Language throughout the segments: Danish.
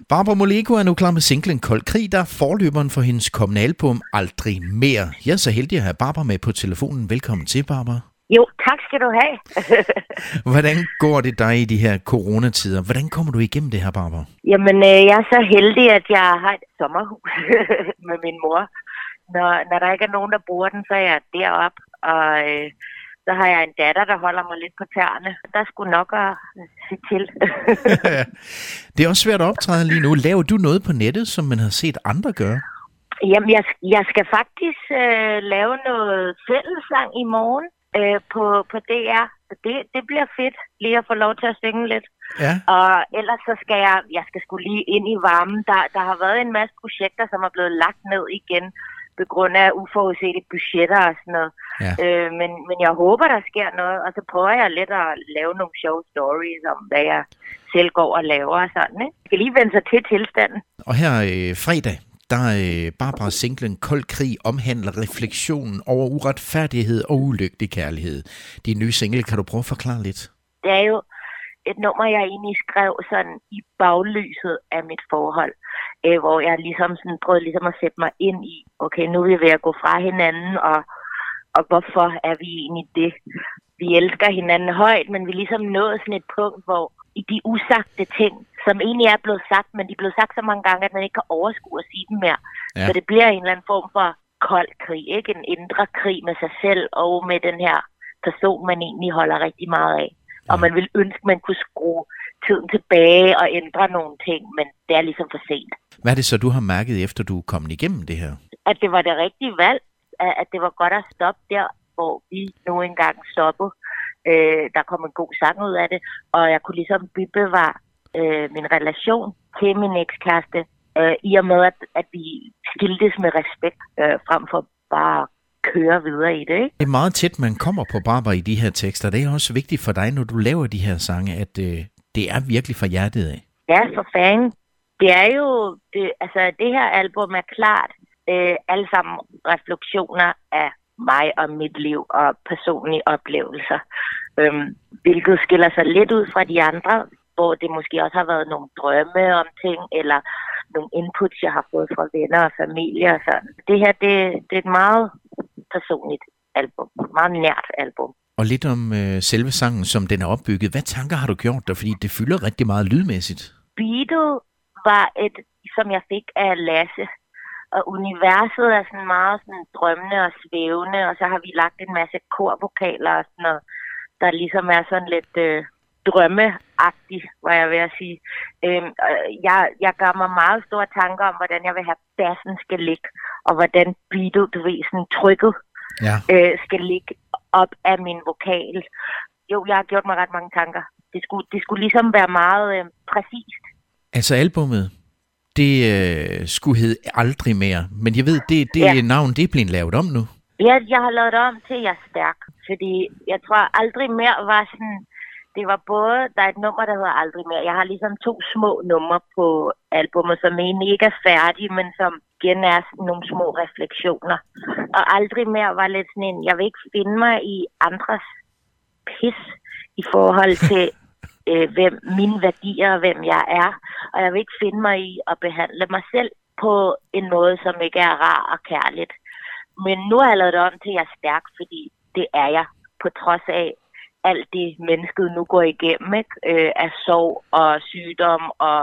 Barbara Moleko er nu klar med singlen Kold Krig, der er forløberen for hendes kommende album Aldrig Mere. Jeg er så heldig at have Barbara med på telefonen. Velkommen til, Barbara. Jo, tak skal du have. Hvordan går det dig i de her coronatider? Hvordan kommer du igennem det her, Barbara? Jamen, jeg er så heldig, at jeg har et sommerhus med min mor. Når der ikke er nogen, der bruger den, så er jeg deroppe. Og så har jeg en datter, der holder mig lidt på tæerne. Der skulle nok at se til. Det er også svært at optræde lige nu. Laver du noget på nettet, som man har set andre gøre? Jamen, jeg skal faktisk lave noget fællessang i morgen på DR. Det bliver fedt lige at få lov til at synge lidt. Ja. Og ellers så skal jeg skal sgu lige ind i varmen. Der har været en masse projekter, som er blevet lagt ned igen på grund af uforudsete budgetter og sådan noget. Ja. Men jeg håber, der sker noget, og så prøver jeg lidt at lave nogle sjove stories om, hvad jeg selv går og laver og sådan, ikke? Jeg skal lige vende sig til tilstanden. Og her fredag, der Barbaras singlen Kold Krig omhandler refleksionen over uretfærdighed og ulykkelig kærlighed. Din nye single, kan du prøve at forklare lidt? Det er jo et nummer, jeg egentlig skrev sådan i baglyset af mit forhold, hvor jeg ligesom sådan prøvede ligesom at sætte mig ind i, okay, nu er vi ved at gå fra hinanden, og hvorfor er vi egentlig det? Vi elsker hinanden højt, men vi ligesom nået sådan et punkt, hvor i de usagte ting, som egentlig er blevet sagt, men de er blevet sagt så mange gange, at man ikke kan overskue at sige dem mere. Ja. Så det bliver en eller anden form for kold krig, ikke? En indre krig med sig selv og med den her person, man egentlig holder rigtig meget af. Ja. Og man vil ønske, at man kunne skrue tiden tilbage og ændre nogle ting, men det er ligesom for sent. Hvad er det så, du har mærket, efter du er kommet igennem det her? At det var det rigtige valg. At det var godt at stoppe der, hvor vi nu engang stoppede. Der kom en god sang ud af det, og jeg kunne ligesom bevare min relation til min ekskæreste, i og med, at vi skiltes med respekt, frem for bare at køre videre i det, ikke? Det er meget tæt, man kommer på Barbara i de her tekster. Det er også vigtigt for dig, når du laver de her sange, at det er virkelig fra hjertet af. Ja, for fanden. Det er jo, det her album er klart alle sammen refleksioner af mig og mit liv og personlige oplevelser. Hvilket skiller sig lidt ud fra de andre, hvor det måske også har været nogle drømme om ting, eller nogle inputs, jeg har fået fra venner og familie og sådan. Det her, det er et meget personligt album, meget nært album. Og lidt om selve sangen, som den er opbygget. Hvad tanker har du gjort der? Fordi det fylder rigtig meget lydmæssigt. Beatet var et, som jeg fik af Lasse. Og universet er sådan meget sådan drømmende og svævende, og så har vi lagt en masse korvokaler og sådan noget, der ligesom er sådan lidt drømmeagtigt, var jeg ved at sige. Jeg gør mig meget store tanker om, hvordan jeg vil have bassen skal ligge, og hvordan beatet, du ved, sådan trykket skal ligge op af min vokal. Jo, jeg har gjort mig ret mange tanker. Det skulle ligesom være meget præcist. Altså albummet, det skulle hedde Aldrig Mere, men jeg ved, det navn, det er blevet lavet om nu. Ja, jeg har lavet det om til Jeg er Stærk, fordi jeg tror Aldrig Mere var sådan, det var både, der er et nummer, der hedder Aldrig Mere. Jeg har ligesom 2 små numre på albumet, som egentlig ikke er færdige, men som igen er nogle små refleksioner. Og Aldrig Mere var lidt sådan en, jeg vil ikke finde mig i andres pis i forhold til hvem mine værdier og hvem jeg er. Og jeg vil ikke finde mig i at behandle mig selv på en måde, som ikke er rar og kærligt. Men nu har jeg lavet det om til, at jeg er stærk, fordi det er jeg, på trods af alt det mennesket nu går igennem, ikke? Af sorg og sygdom og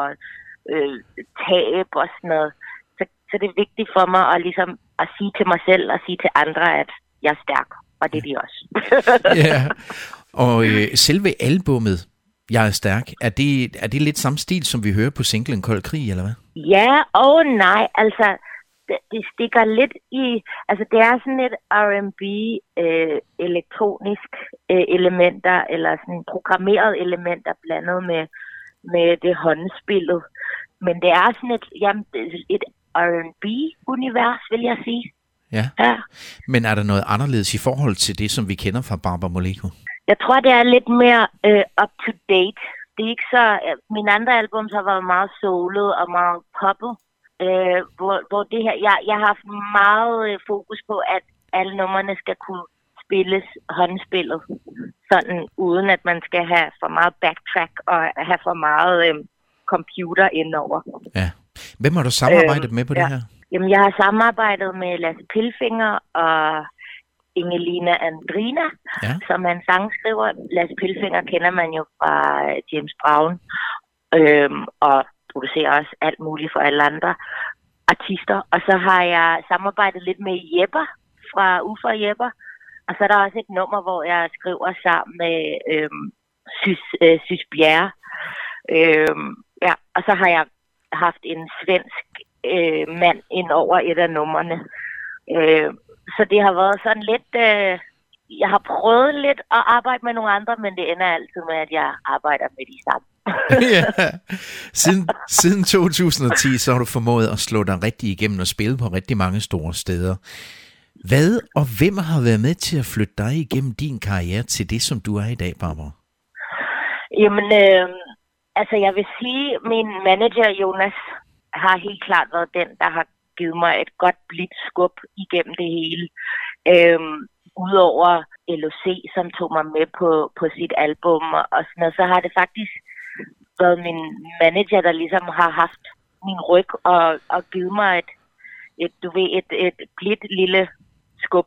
tab og sådan noget. Så det er vigtigt for mig at, ligesom, at sige til mig selv og sige til andre, at jeg er stærk, og det er de også. Ja, og selve albummet, Jeg er Stærk, er det lidt samme stil, som vi hører på singlen Kold Krig, eller hvad? Ja og nej, altså det stikker lidt i, altså det er sådan et R&B elektronisk elementer, eller sådan programmerede elementer blandet med det håndspillet. Men det er sådan et R&B-univers, vil jeg sige. Ja. Men er der noget anderledes i forhold til det, som vi kender fra Barbara Moleko? Jeg tror, det er lidt mere up-to-date. Det er ikke så... Mine andre albums har været meget soulet og meget poppet. Hvor det her... Jeg har haft meget fokus på, at alle numrene skal kunne spilles håndspillet. Sådan uden at man skal have for meget backtrack og have for meget computer indover. Ja. Hvem har du samarbejdet med på det her? Jamen, jeg har samarbejdet med Lasse Pilfinger og Ingelina Andrina, som er en sangskriver. Lasse Pilfinger kender man jo fra James Brown, og producerer også alt muligt for alle andre artister. Og så har jeg samarbejdet lidt med Jepper fra Uffe og Jepper. Og så er der også et nummer, hvor jeg skriver sammen med Sys Bjerre. Og så har jeg haft en svensk mand ind over et af numrene. Så det har været sådan lidt... jeg har prøvet lidt at arbejde med nogle andre, men det ender altid med, at jeg arbejder med de samme. Ja. Siden 2010, så har du formået at slå dig rigtig igennem og spille på rigtig mange store steder. Hvad og hvem har været med til at flytte dig igennem din karriere til det, som du er i dag, Barbara? Jamen, altså jeg vil sige, min manager Jonas har helt klart været den, der har givet mig et godt blidt skub igennem det hele. Udover LOC, som tog mig med på sit album og sådan noget, så har det faktisk været min manager, der ligesom har haft min ryg og givet mig et blidt lille skub.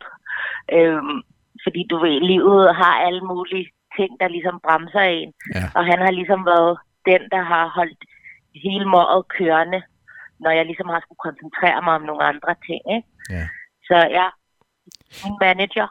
Fordi du ved, livet har alle mulige ting, der ligesom bremser en. Ja. Og han har ligesom været den, der har holdt hele måret kørende, når jeg ligesom har skulle koncentrere mig om nogle andre ting, ikke? Ja. Så ja, min manager.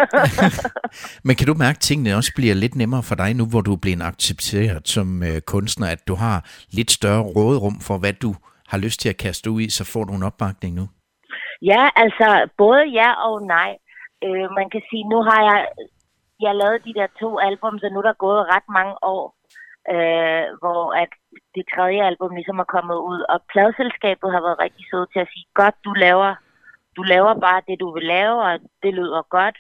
Men kan du mærke, at tingene også bliver lidt nemmere for dig nu, hvor du er blevet accepteret som kunstner, at du har lidt større råderum for, hvad du har lyst til at kaste ud i, så får du en opbakning nu? Ja, altså både ja og nej. Man kan sige, nu har jeg lavet de der 2 album, så nu er der gået ret mange år, hvor at det 3. album ligesom er kommet ud, og pladeselskabet har været rigtig søde til at sige, godt, du laver bare det, du vil lave, og det lyder godt.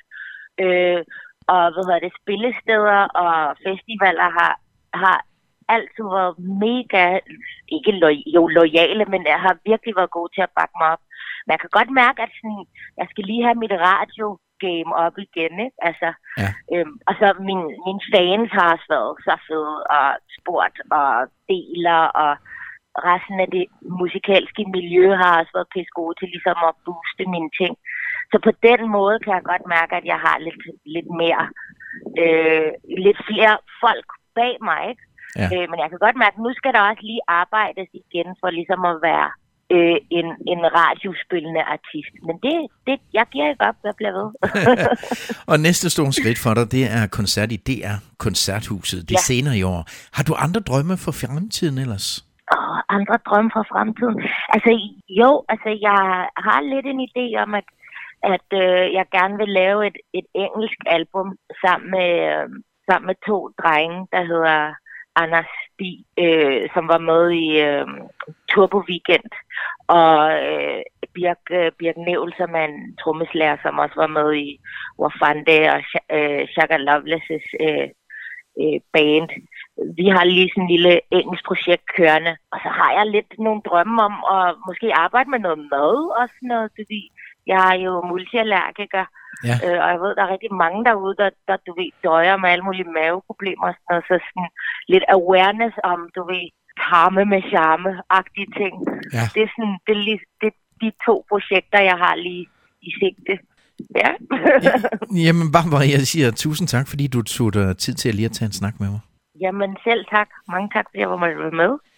Og spillesteder og festivaler har altid været mega, ikke loyale, men jeg har virkelig været god til at bakke mig op. Men jeg kan godt mærke, at sådan, jeg skal lige have mit radio-game op igen, ikke? Altså, ja. Og så mine fans har også været så fede og spurgt og deler, og resten af det musikalske miljø har også været pisse gode til ligesom at booste mine ting. Så på den måde kan jeg godt mærke, at jeg har lidt mere, lidt flere folk bag mig, ikke? Ja. Men jeg kan godt mærke, at nu skal der også lige arbejdes igen for ligesom at være en radiospillende artist. Men det jeg giver ikke op, jeg bliver ved. Og næste store skridt for dig, det er koncert i DR Koncerthuset. Det er senere i år. Har du andre drømme for fremtiden ellers? Andre drømme for fremtiden? Altså jo, jeg har lidt en idé om, at jeg gerne vil lave et engelsk album sammen med 2 drenge, der hedder Anders Stig, som var med i Turbo Weekend, og Birk Nevel, som er en trommeslager, som også var med i Wafande og Shaka Loveless's band. Vi har lige sådan en lille engelsk projekt kørende, og så har jeg lidt nogle drømme om at måske arbejde med noget mad og sådan noget, fordi jeg er jo multiallergiker. Ja. Og jeg ved, der er rigtig mange derude, der du ved, døjer med alle mulige maveproblemer og sådan noget, så sådan lidt awareness om, du ved, tarme med charme-agtige ting. Ja. Det er sådan, det er de 2 projekter, jeg har lige i sigte. Ja. Jamen, Barbara, jeg siger tusind tak, fordi du tog dig tid til at lige at tage en snak med mig. Jamen, selv tak. Mange tak, fordi jeg var med.